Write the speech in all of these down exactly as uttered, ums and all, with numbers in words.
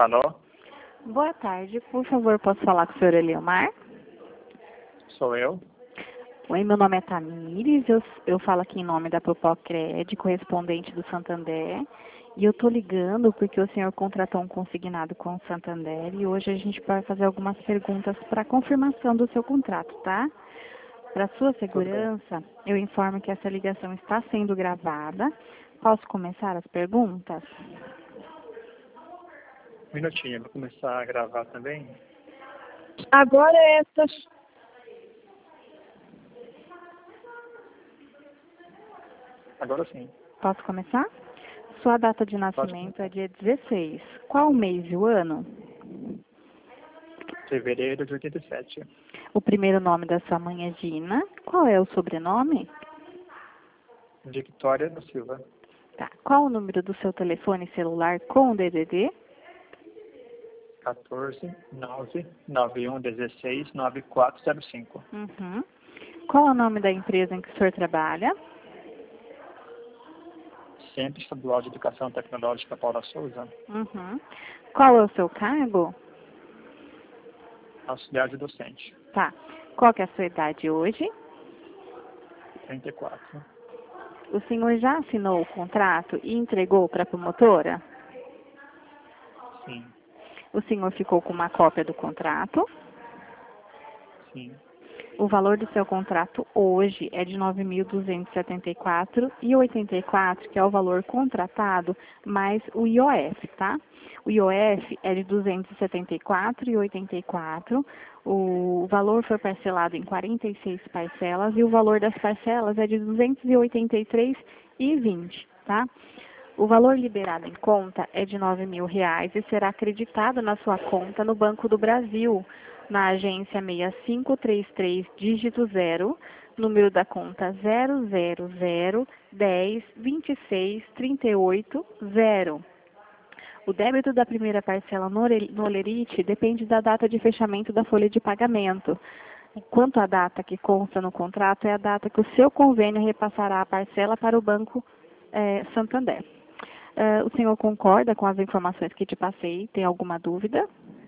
Alô? Boa tarde, por favor, posso falar com o senhor Eliomar? Sou eu? Oi, meu nome é Tamires, eu, eu falo aqui em nome da Propocred, correspondente do Santander, e eu estou ligando porque o senhor contratou um consignado com o Santander e hoje a gente vai fazer algumas perguntas para confirmação do seu contrato, tá? Para sua segurança, eu informo que essa ligação está sendo gravada. Posso começar as perguntas? Um minutinho, vou começar a gravar também. Agora é essa. Agora sim. Posso começar? Sua data de nascimento é dia dezesseis. Qual o mês e o ano? Fevereiro de oitenta e sete. O primeiro nome da sua mãe é Gina. Qual é o sobrenome? Victoria da Silva. Tá. Qual o número do seu telefone celular com o D D D? quatorze, nove, noventa e um, dezesseis, noventa e quatro zero cinco. Uhum. Qual é o nome da empresa em que o senhor trabalha? Centro Estadual de Educação Tecnológica Paula Souza. Uhum. Qual é o seu cargo? Auxiliar de docente. Tá. Qual que é a sua idade hoje? trinta e quatro. O senhor já assinou o contrato e entregou para a promotora? Sim. O senhor ficou com uma cópia do contrato? Sim. O valor do seu contrato hoje é de nove mil duzentos e setenta e quatro reais e oitenta e quatro centavos, que é o valor contratado, mais o I O F, tá? O I O F é de duzentos e setenta e quatro reais e oitenta e quatro centavos. O valor foi parcelado em quarenta e seis parcelas e o valor das parcelas é de duzentos e oitenta e três reais e vinte centavos, tá? O valor liberado em conta é de nove mil reais e será acreditado na sua conta no Banco do Brasil, na agência seis cinco três três, dígito zero, número da conta zero zero zero, dez, vinte e seis, trinta e oito, zero. O débito da primeira parcela no Olerite depende da data de fechamento da folha de pagamento. Quanto à data que consta no contrato, é a data que o seu convênio repassará a parcela para o Banco eh, Santander. Uh, o senhor concorda com as informações que te passei? Tem alguma dúvida?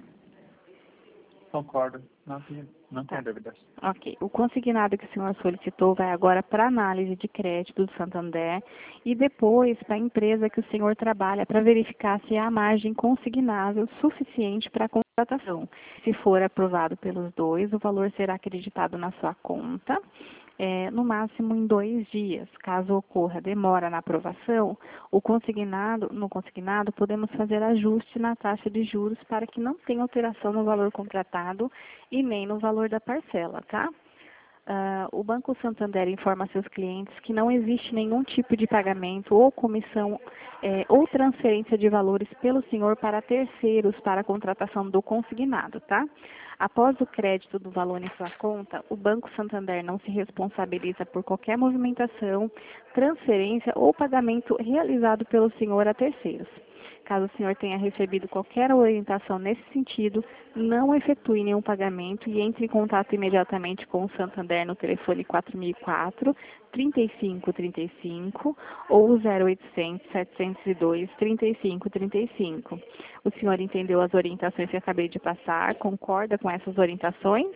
Concordo. Não tenho, não tenho Tá. dúvidas. Ok. O consignado que o senhor solicitou vai agora para análise de crédito do Santander e depois para a empresa que o senhor trabalha para verificar se há margem consignável suficiente para a contratação. Se for aprovado pelos dois, o valor será acreditado na sua conta. É, no máximo em dois dias. Caso ocorra demora na aprovação, o consignado, no consignado podemos fazer ajuste na taxa de juros para que não tenha alteração no valor contratado e nem no valor da parcela, tá? Uh, o Banco Santander informa a seus clientes que não existe nenhum tipo de pagamento ou comissão eh, ou transferência de valores pelo senhor para terceiros para a contratação do consignado, tá? Após o crédito do valor em sua conta, o Banco Santander não se responsabiliza por qualquer movimentação, transferência ou pagamento realizado pelo senhor a terceiros. Caso o senhor tenha recebido qualquer orientação nesse sentido, não efetue nenhum pagamento e entre em contato imediatamente com o Santander no telefone quatro mil e quatro, trinta e cinco trinta e cinco ou zero oitocentos, setecentos e dois, trinta e cinco trinta e cinco. O senhor entendeu as orientações que eu acabei de passar? Concorda com essas orientações?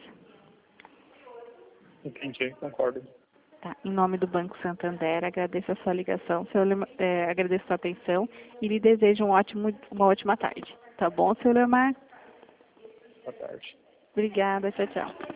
Entendi, concordo. Tá. Em nome do Banco Santander, agradeço a sua ligação, seu, é, agradeço a sua atenção e lhe desejo um ótimo, uma ótima tarde. Tá bom, senhor Lemar? Boa tarde. Obrigada, tchau, tchau.